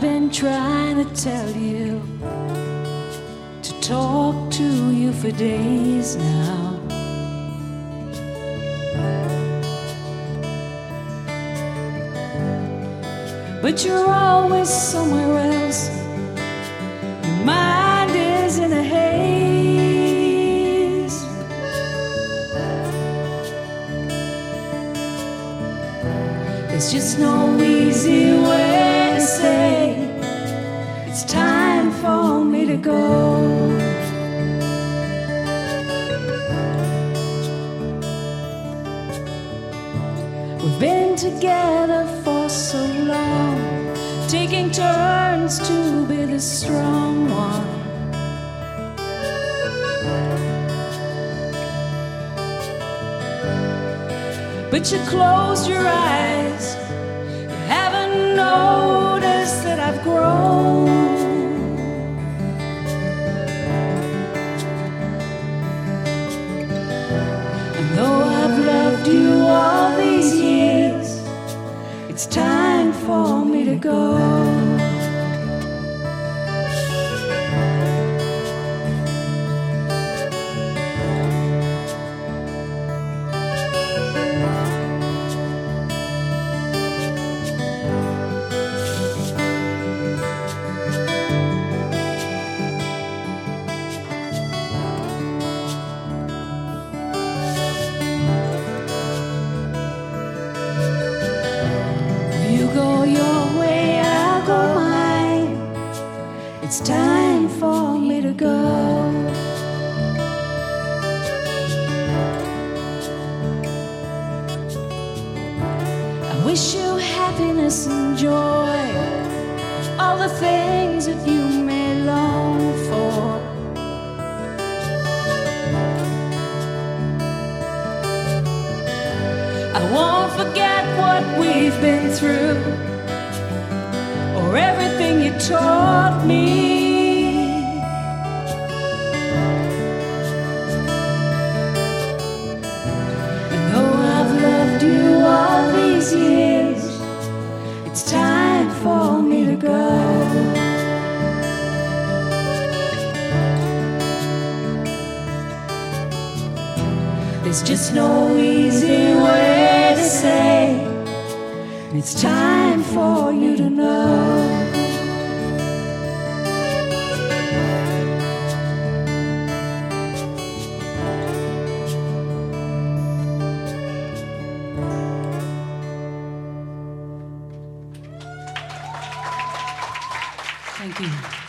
been trying to tell you, to talk to you for days now. But you're always somewhere else. Your mind is in a haze. There's just no easy way to say it's time for me to go. We've been together for so long, taking turns to be the strong one. But you closed your eyes, you haven't noticed that I've grown. And though I've loved you all these years, it's time for me to go. You go your way, I'll go mine. It's time for me to go. I wish you happiness and joy, all the things that you may long for. I won't forget what we've been through, or everything you taught me. And though I've loved you all these years, it's time for me to go. There's just no easy way to say it's time for you to know. Thank you.